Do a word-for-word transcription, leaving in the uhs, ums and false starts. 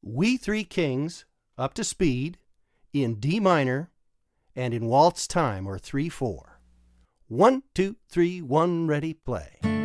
We Three Kings up to speed in D minor and in waltz time or three four. One, two, three, one, ready, play.